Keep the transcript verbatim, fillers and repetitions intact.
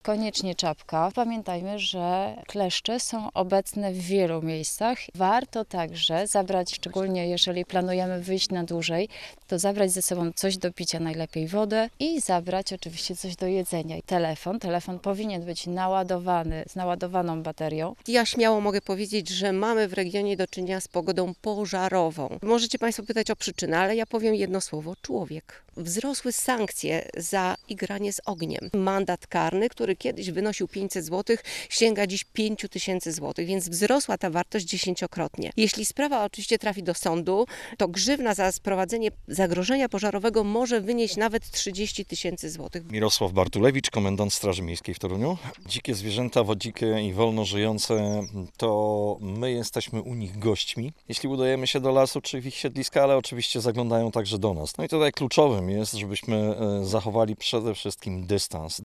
Koniecznie czapka. Pamiętajmy, że kleszcze są obecne w wielu miejscach. Warto także zabrać, szczególnie jeżeli planujemy wyjść na dłużej, to zabrać ze sobą coś do picia, najlepiej wodę i zabrać oczywiście coś do jedzenia. Telefon. Telefon powinien być naładowany, z naładowaną baterią. Ja śmiało mogę powiedzieć, że mamy w regionie do czynienia z pogodą pożarową. Możecie Państwo pytać o przyczynę, ale ja powiem jedno słowo: człowiek. Wzrosły sankcje za igranie z ogniem. Mandat karny, który kiedyś wynosił pięćset złotych, sięga dziś pięć tysięcy złotych, więc wzrosła ta wartość dziesięciokrotnie. Jeśli sprawa oczywiście trafi do sądu, to grzywna za sprowadzenie zagrożenia pożarowego może wynieść nawet trzydzieści tysięcy złotych. Mirosław Bartulewicz, komendant Straży Miejskiej w Toruniu. Dzikie zwierzęta, wodzikie i wolno żyjące, to my jesteśmy u nich gośćmi. Jeśli udajemy się do lasu czy w ich siedliska, ale oczywiście zaglądają także do nas. No i tutaj kluczowym jest, żebyśmy zachowali przede wszystkim dystans.